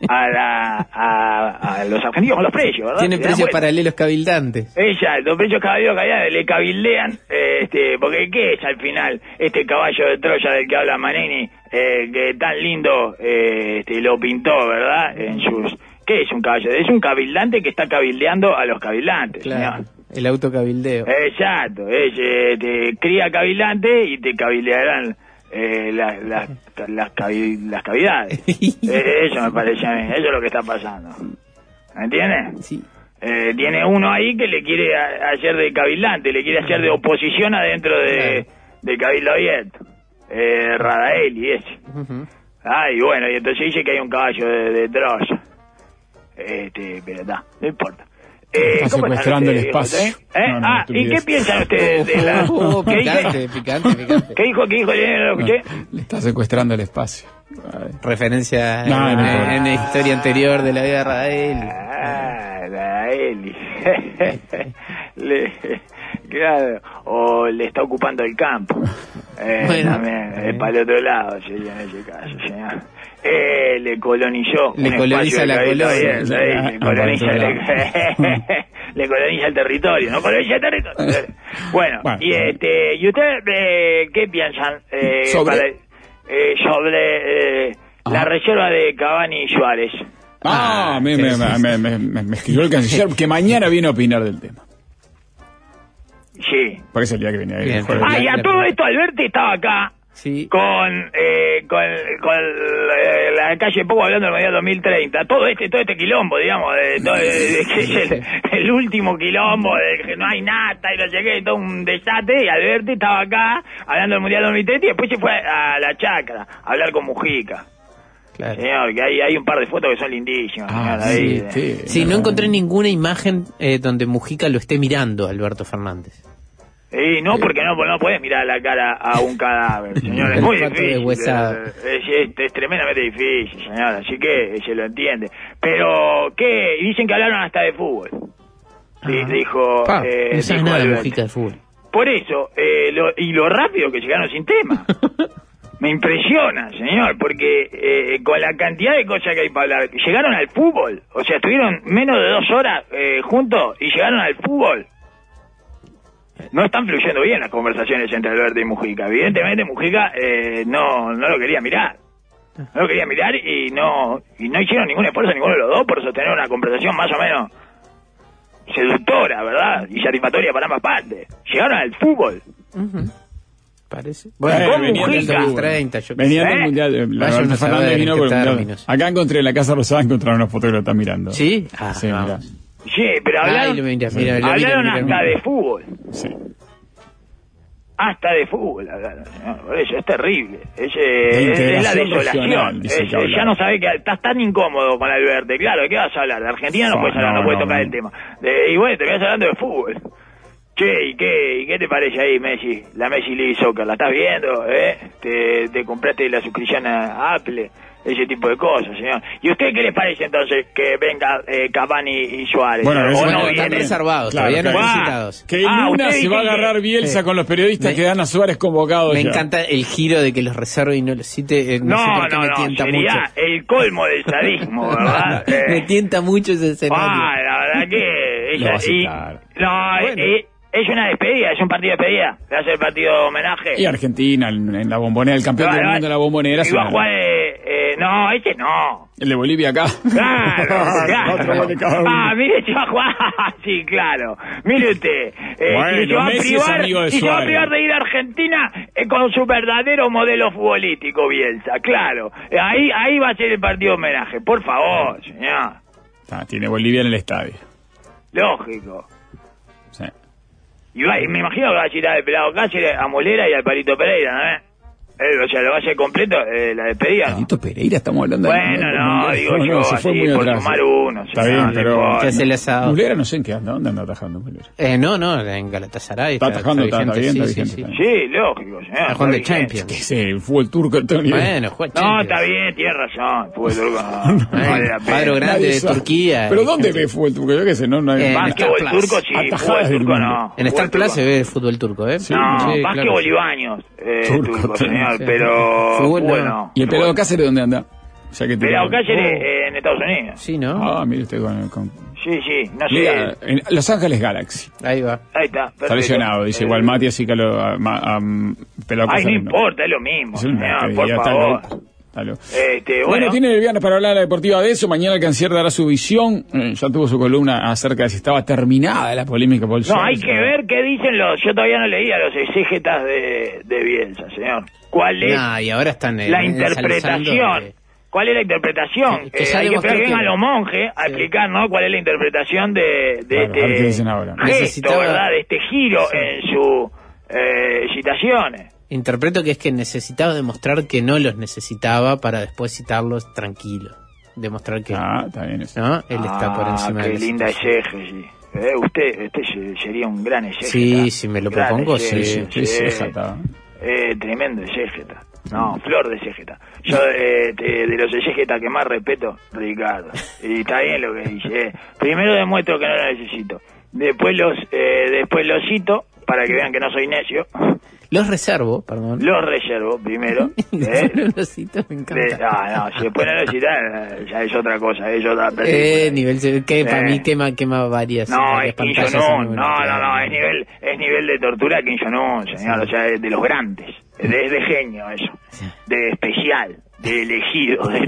a los argentinos con los precios, ¿verdad? Tienen precios paralelos cabildantes. Exacto, precios cabildantes, le cabildean, porque ¿qué es al final este caballo de Troya del que habla Manini, que tan lindo lo pintó, ¿verdad? ¿Qué es un caballo? Es un cabildante que está cabildeando a los cabildantes, claro, señor. El autocabildeo. Exacto, te cría cabildante y te cabildearán las cavidades. Eso me parece a mí, eso es lo que está pasando. ¿Me entiendes? Sí. Tiene uno ahí que le quiere hacer de cabildante, le quiere hacer de oposición adentro de Cabildo Abierto. Radaeli, ese. Y bueno, y entonces dice que hay un caballo de Troya. Pero está, no importa. Está secuestrando el espacio. ¿Y qué piensan ustedes de la... Picante. ¿Qué dijo? ¿Lo escuché? Le está secuestrando el espacio. Referencia en la historia anterior de la vida de Radaeli. Claro, o le está ocupando el campo. También, para el otro lado sería en ese caso, señor. Le colonizó. Le coloniza la colonia. Le coloniza el territorio, ¿no? Coloniza el territorio. Bueno. ¿Y ustedes qué piensan sobre la reserva de Cavani y Suárez? Me escribió el canciller que mañana viene a opinar del tema. Sí. Porque es el día que viene. Y a todo esto Alberti estaba acá Sí. Con la calle Poco hablando del Mundial 2030, todo este quilombo, digamos, el último quilombo, de que no hay nada y no llegué, todo un desastre, y Alberti estaba acá hablando del Mundial 2030 y después se fue a la chacra a hablar con Mujica. Claro. Señor, que hay un par de fotos que son lindísimas. Señor, sí, no encontré ninguna imagen donde Mujica lo esté mirando, Alberto Fernández. No, porque no puedes mirar la cara a un cadáver, señor. Es muy difícil. Es tremendamente difícil, señor. Así que se lo entiende. Pero, ¿qué? Dicen que hablaron hasta de fútbol. Dijo. No sabe nada de Mujica de fútbol. Por eso, lo rápido que llegaron sin tema. Me impresiona, señor, porque con la cantidad de cosas que hay para hablar, llegaron al fútbol. O sea, estuvieron menos de 2 horas juntos y llegaron al fútbol. No están fluyendo bien las conversaciones entre Alberto y Mujica. Evidentemente Mujica no lo quería mirar. No lo quería mirar y no hicieron ningún esfuerzo ninguno de los dos por sostener una conversación más o menos seductora, ¿verdad? Y satisfactoria para ambas partes. Llegaron al fútbol. Parece. Bueno, venía del 2030, venía del Mundial. Alberto Fernández vino por el Mundial. Acá encontré en la Casa Rosada, encontraron una foto que lo están mirando. ¿Sí? Sí, mirá. Sí, pero hablaron hasta de fútbol. Sí. Hasta de fútbol hablaron. Por eso es terrible. Es la desolación. Ya no sabés que estás tan incómodo con Alberto. Claro, ¿de qué vas a hablar? De Argentina no puedes hablar, no puedes tocar el tema. Y bueno, terminás hablando de fútbol. Che, ¿y qué te parece ahí, Messi? La Messi League Soccer, ¿la estás viendo? ¿Te compraste la suscripción a Apple? Ese tipo de cosas, señor. ¿Y usted qué le parece entonces que venga Cavani y Suárez? Bueno, están reservados, todavía no necesitados. Que Luna se va a agarrar Bielsa con los periodistas que dan a Suárez convocado. Me encanta el giro de que los reserve y no los cite. No, sería el colmo del sadismo, ¿verdad? Me tienta mucho ese escenario. La verdad que... Es una despedida, es un partido de despedida. Le hace el partido de homenaje. Y Argentina, en la Bombonera, el campeón del mundo de la Bombonera. Y va a jugar no, ese no. El de Bolivia acá. Claro. Mire, se va a jugar. Sí, claro. Mire usted. Bueno, se va Messi es amigo de Suárez. se va a privar de ir a Argentina con su verdadero modelo futbolístico, Bielsa. Claro. Ahí va a ser el partido de homenaje. Por favor, señor. Tiene Bolivia en el estadio. Lógico. Sí. Y me imagino que va a citar al Pelado Cáceres, a Molera y al Palito Pereira, ¿no? O sea, lo va a hacer completo la despedida. Palito Pereira, estamos hablando de... digo yo, se fue muy por atrás. sumar uno. Está bien, pero... ¿Qué hace el asado? Mulera no sé en qué anda, ¿dónde anda atajando Mulera? No, en Galatasaray. Está atajando, está bien. Sí, lógico, señor. Está jugando el Champions. ¿Qué sé? El fútbol turco, Antonio. Bueno, juega Champions. No, está bien, tiene razón. El fútbol turco no vale la pena. Cuadro grande de Turquía. ¿Pero dónde ve fútbol turco? Yo qué sé, no hay... Básquetbol turco sí, fútbol turco no. En Star Plus se ve el fútbol turco, ¿eh? No, básquetbol y baños turco, señor, pero... Bueno. ¿Y el Pelado Cáceres dónde anda? Pelado Cáceres en Estados Unidos. Sí, ¿no? Mire usted con... Sí, no sé. Mira, en Los Ángeles Galaxy. Ahí va. Ahí está. Perfecto. Está lesionado, dice igual Mati, así que Pelado Cáceres. No importa, es lo mismo. Señor, por favor. Bueno, tiene el viernes para hablar de la deportiva de eso. Mañana el Canciller dará su visión. Ya tuvo su columna acerca de si estaba terminada la polémica por el No, hay que ver qué dicen yo todavía no leía los exégetas de Bielsa, señor. ¿Cuál es y ahora están la interpretación? ¿Cuál es la interpretación? Hay que esperar que vengan los monjes a explicar, ¿no? ¿Cuál es la interpretación de este gesto, ¿verdad? De este giro en sus citaciones. Interpreto que es que necesitaba demostrar que no los necesitaba para después citarlos tranquilos. Demostrar que está bien eso. ¿no? Él está por encima de qué linda exégesis. Usted sería un gran exégeta. Sí, si me lo propongo, sí. Tremendo exégeta. No, flor de exégeta. Yo de los exégetas que más respeto, Ricardo. Y está bien lo que dice. Primero demuestro que no lo necesito. Después los cito para que vean que no soy necio. Los reservo, perdón. Los reservo primero. Los cito, me encanta. Si después no los citan, ya es otra cosa, es otra película. Nivel que para mí quema varias. No, es Kim Jong-un. No, es nivel de tortura Kim Jong-un, señor. O sea, de los grandes. Es de genio eso. De especial. De elegido, de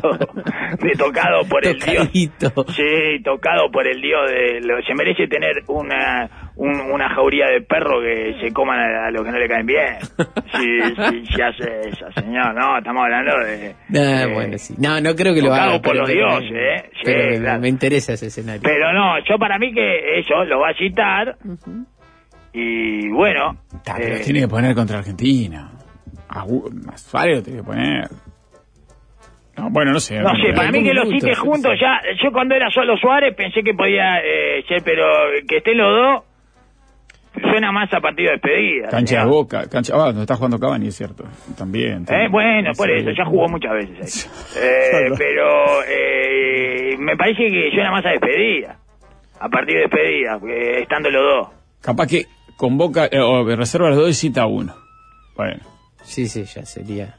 tocado por el Dios. Sí, tocado por el Dios. Se merece tener una jauría de perro que se coman a los que no le caen bien. Si hace eso, señor. No, estamos hablando de... bueno, sí. No creo que lo haga. Por los dioses, Sí, pero claro. me interesa ese escenario. Pero no, yo para mí que eso lo va a citar. Y bueno... Pero tiene que poner contra Argentina. A Suárez lo tiene que poner. No, bueno, no sé. No sé, para mí que los cite juntos ya... Yo cuando era solo Suárez pensé que podía ser, pero que estén los dos suena más a partido de despedida. Cancha de Boca, donde está jugando Cavani, es cierto. También. Bueno, por eso, ya jugó muchas veces ahí. Pero me parece que suena más a despedida. A partido de despedida, estando los dos. Capaz que convoca o reserva los dos y cita uno. Bueno. Sí, ya sería.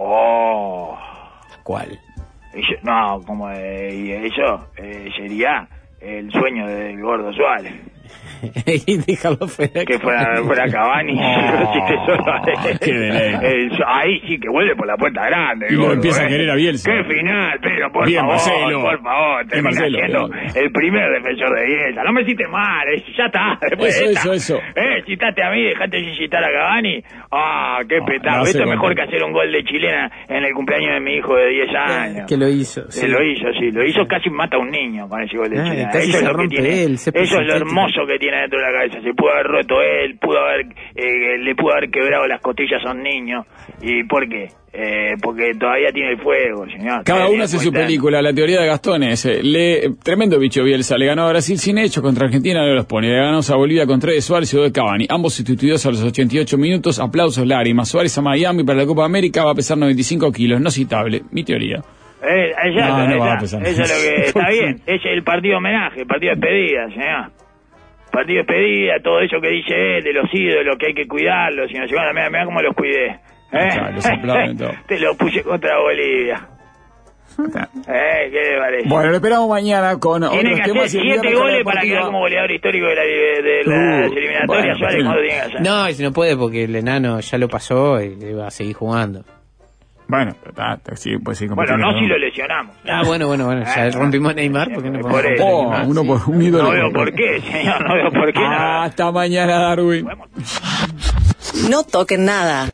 ¿Cuál? No, como eso sería el sueño del Gordo Suárez. Y dejarlo fuera. Que fuera Cavani. Qué deleite. Ahí sí que vuelve por la puerta grande. Y lo empieza a querer a Bielsa. Qué final, pero por Bien, favor, Marcelo. por favor, termina siendo el primer defensor de Bielsa. No me hiciste mal, ya está. Eso. Citate a mí, dejate de citar a Cavani. Qué petado. Esto es mejor que hacer un gol de chilena en el cumpleaños de mi hijo de 10 años. Que lo hizo. Sí. Lo hizo, casi mata a un niño con ese gol de chilena. Casi Eso se es lo que rompe tiene. él. Eso es lo hermoso que tiene dentro de la cabeza. Se pudo haber roto él, le pudo haber quebrado las costillas a un niño. ¿Y por qué? Porque todavía tiene el fuego, señor. Cada uno hace su película. La teoría de Gastón es tremendo bicho Bielsa. Le ganó a Brasil sin hecho, contra Argentina no los pone. Le ganó a Bolivia con 3 de Suárez y 2 de Cavani. Ambos sustituidos a los 88 minutos. Aplausos, lágrimas. Suárez a Miami para la Copa América va a pesar 95 kilos. No citable. Mi teoría. Eso es lo que está bien. Es el partido homenaje, el partido de despedida, señor. Partido de despedida, todo eso que dice él, de los ídolos, que hay que cuidarlos. Y no sé, mira cómo los cuidé. Te lo puse contra Bolivia. ¿Qué le parece? Bueno, lo esperamos mañana con tiene otros que temas. hacer 7 goles para quedar como goleador histórico de las eliminatorias. Suárez, ¿cuándo tiene que hacer? No, si no puede porque el enano ya lo pasó y va a seguir jugando. Bueno, sí, pues sí. Bueno, no si lo lesionamos. Bueno, ya rompimos a Neymar porque no por eso. Un ídolo. No veo por qué, señor, no veo por qué. Hasta mañana, Darwin. No toquen nada.